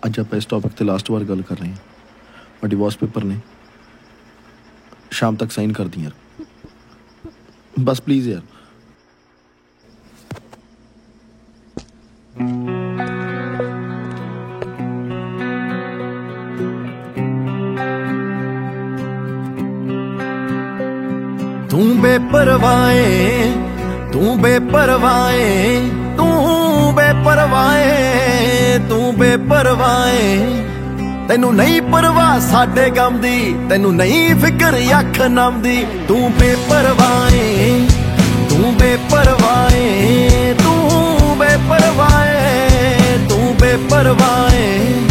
ਅੱਜ ਆਪਾਂ ਇਸ ਟੌਪਿਕ ਤੇ ਲਾਸਟ ਵਾਰ ਗੱਲ ਕਰ ਰਹੇ ਹਾਂ। ਡਿਵੋਰਸ ਪੇਪਰ ਨੇ, ਸ਼ਾਮ ਤੱਕ ਸਾਈਨ ਕਰ ਦੀ ਯਾਰ, ਬਸ ਪਲੀਜ਼ ਯਾਰ। ਤੂੰ ਬੇਪਰਵਾਏ, ਤੂੰ ਬੇਪਰਵਾਏ, ਤੂੰ ਬੇਪਰਵਾਏ, ਤੂੰ ਬੇਪਰਵਾਏ। ਤੈਨੂੰ ਨਹੀਂ ਪਰਵਾਹ ਸਾਡੇ ਗਮ ਦੀ, ਤੈਨੂੰ ਨਹੀਂ ਫਿਕਰ ਅੱਖ ਨਮ ਦੀ। ਤੂੰ ਬੇਪਰਵਾਏ, ਤੂੰ ਬੇਪਰਵਾਏ, ਤੂੰ ਬੇਪਰਵਾਏ, ਤੂੰ ਬੇਪਰਵਾਏ।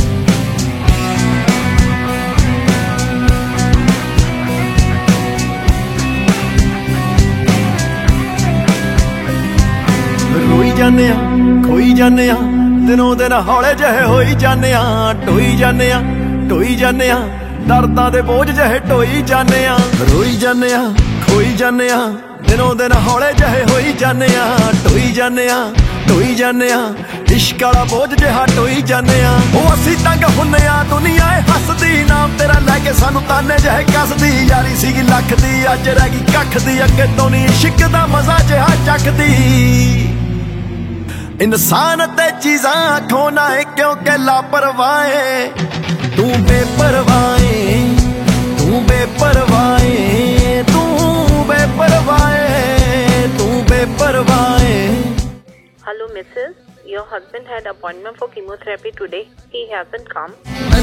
ਰੋਈ ਜਾਂਦੇ ਆ, ਖੋਈ ਜਾਂਦੇ ਆ, ਦਿਨੋਂ ਦਿਨ ਹੌਲੇ ਜਿਹੇ ਹੋਈ ਜਾਂਦੇ ਆ। ਢੋਈ ਜਾਂਦੇ ਆ, ਢੋਈ ਜਾਂਦੇ ਆ, ਦਰਦਾਂ ਦੇ ਬੋਝ ਜਿਹੇ ਢੋਈ ਜਾਂਦੇ ਆ। ਰੋਈ ਜਾਂਦੇ ਆ, ਖੋਈ ਜਾਂਦੇ ਆ, ਦਿਨੋਂ ਦਿਨ ਹੌਲੇ ਜਿਹੇ ਹੋਈ ਜਾਂਦੇ ਆ। ਢੋਈ ਜਾਂਦੇ ਆ, ਢੋਈ ਜਾਂਦੇ ਆ, ਇਸ਼ਕ ਵਾਲਾ ਬੋਝ ਜਿਹਾ ਢੋਈ ਜਾਂਦੇ ਆ। ਉਹ ਅਸੀਂ ਤੰਗ ਹੁੰਨੇ ਆ, ਦੁਨੀਆ ਏ ਹੱਸਦੀ, ਨਾਮ ਤੇਰਾ ਲੈ ਕੇ ਸਾਨੂੰ ਤਾਨੇ ਜਿਹੇ ਕੱਸਦੀ। ਯਾਰੀ ਸੀਗੀ ਲੱਖ ਦੀ, ਅੱਜ ਰਹਿ ਗਈ ਕੱਖ ਦੀ, ਅੱਗੇ ਤੋਂ ਨਹੀਂ ਇਸ਼ਕ ਦਾ ਮਜ਼ਾ ਜਿਹਾ ਚੱਖਦੀ। ਇਨਸਾਨ ਤੇ ਚੀਜ਼ਾਂ ਖੋਣਾ ਏ ਕਿਉਂਕਿ ਲਾਪਰਵਾਏ। ਤੂੰ ਬੇਪਰਵਾਏ, ਤੂੰ ਬੇਪਰਵਾਏ, ਤੂੰ ਬੇਪਰਵਾਏ, ਤੂੰ ਬੇਪਰਵਾਏ। Hello, Mrs. Your husband had appointment for chemotherapy today. He hasn't come.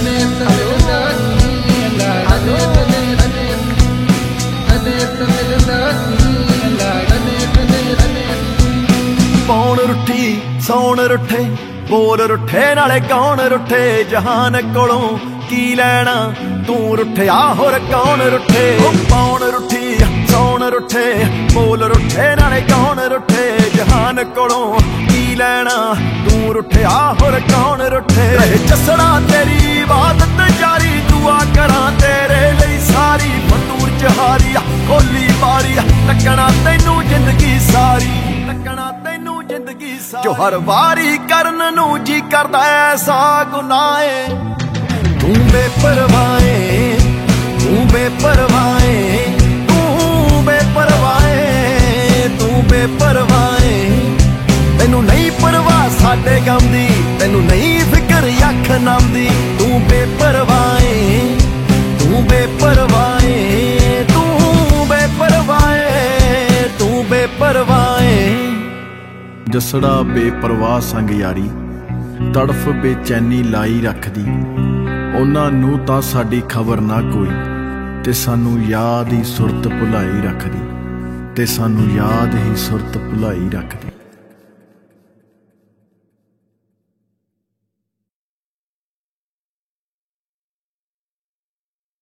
ਪੌਣ ਰੁੱਠੀ, ਸੌਣ ਰੁੱਠੇ, ਬੋਲ ਰੁੱਠੇ ਨਾਲੇ ਕੌਣ ਰੁੱਠੇ। ਜਹਾਨ ਕੋਲੋਂ ਕੀ ਲੈਣਾ ਤੂੰ ਰੁੱਠਿਆ, ਹੋਰ ਕੌਣ ਰੁੱਠੇ। ਪੌਣ ਰੁੱਠੀ, ਸੌਣ ਰੁੱਠੇ, ਬੋਲ ਰੁੱਠੇ ਨਾਲੇ ਕੌਣ ਰੁੱਠੇ। ਜਹਾਨ ਕੋਲੋਂ ਕੀ ਲੈਣਾ ਤੂੰ ਰੁੱਠਿਆ, ਹੋਰ ਕੌਣ ਰੁੱਠੇ। ਰਹੇ ਜਸੜਾ ਤੇਰੀ ਇਬਾਦਤ ਜਾਰੀ, ਦੁਆ ਕਰਾਂ ਤੇਰੇ ਲਈ ਸਾਰੀ। ਫਤੂਰ ਜਹਾਰੀ ਖੋਲੀ ਬਾਰੀ, ਲੱਗਣਾ ਤੈਨੂੰ ਜ਼ਿੰਦਗੀ ਸਾਰੀ, ਲੱਗਣਾ ਤੈਨੂੰ ਜ਼ਿੰਦਗੀ ਸਾਰੀ। ਜੋ ਹਰ ਵਾਰੀ ਕਰਨ ਨੂੰ ਜੀ ਕਰਦਾ ਐਸਾ ਗੁਨਾਹ ਏ। ਤੂੰ ਬੇਪਰਵਾਏ, ਤੂੰ ਬੇਪਰਵਾਏ, ਤੂੰ ਬੇਪਰਵਾਏ, ਤੂੰ ਬੇਪਰਵਾਏ। ਤੈਨੂੰ ਨਹੀਂ ਪਰਵਾਹ ਸਾਡੇ ਗਮ ਦੀ, ਤੈਨੂੰ ਨਹੀਂ ਫਿਕਰ ਅੱਖ ਨਮ ਦੀ। ਤੂੰ ਬੇਪਰਵਾਏ, ਤੂੰ ਬੇਪਰਵਾਏ, ਤੂੰ ਬੇਪਰਵਾਏ, ਤੂੰ ਬੇਪਰਵਾਏ। ਜਸੜਾ ਬੇਪਰਵਾਹ ਸੰਗ ਯਾਰੀ, ਤੜਫ ਬੇਚੈਨੀ ਲਾਈ ਰੱਖਦੀ। ਉਹਨਾਂ ਨੂੰ ਤਾਂ ਸਾਡੀ ਖਬਰ ਨਾ ਕੋਈ, ਤੇ ਸਾਨੂੰ ਯਾਦ ਹੀ ਸੁਰਤ ਭੁਲਾਈ ਰੱਖਦੀ, ਤੇ ਸਾਨੂੰ ਯਾਦ ਹੀ ਸੁਰਤ ਭੁਲਾਈ ਰੱਖਦੀ।